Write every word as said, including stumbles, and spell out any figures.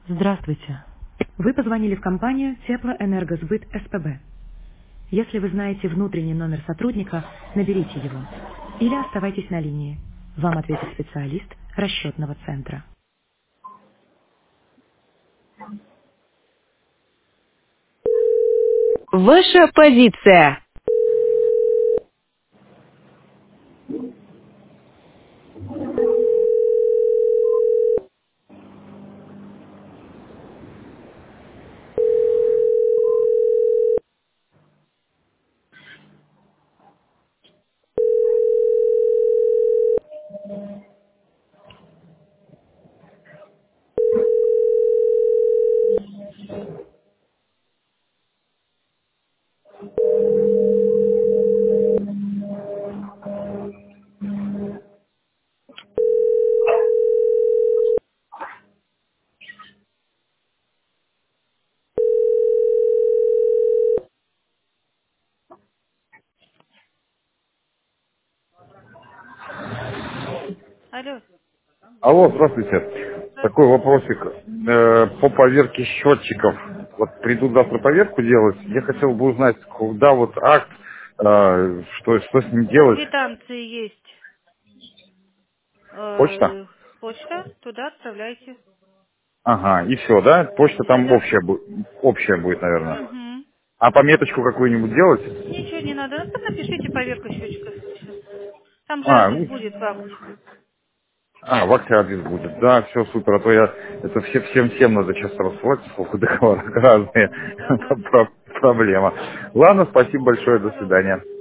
Здравствуйте. Вы позвонили в компанию Теплоэнергосбыт СПБ. Если вы знаете внутренний номер сотрудника, наберите его. Или оставайтесь на линии. Вам ответит специалист расчетного центра. Ваша позиция. Алло, Алло, здравствуйте. Такой здравствуйте. вопросик. Э, по поверке счетчиков. Вот придут завтра поверку делать. Я хотел бы узнать, куда вот акт, э, что, что с ним делать. Квитанции есть. Почта? Э, почта, туда отправляйте. Ага, и все, да? Почта Все, там да. общая, бу- общая будет, наверное. Угу. А пометочку какую-нибудь делать? Ничего не надо. Ну, просто напишите поверку счетчиков и все. Там же А, адрес ну, будет в акте. а, в акте адрес будет. Да, все супер. А то я это все, всем всем надо часто рассылать, сколько договоров разные. Да, Это да. про- проблема. Ладно, спасибо большое, Все, до пожалуйста. свидания.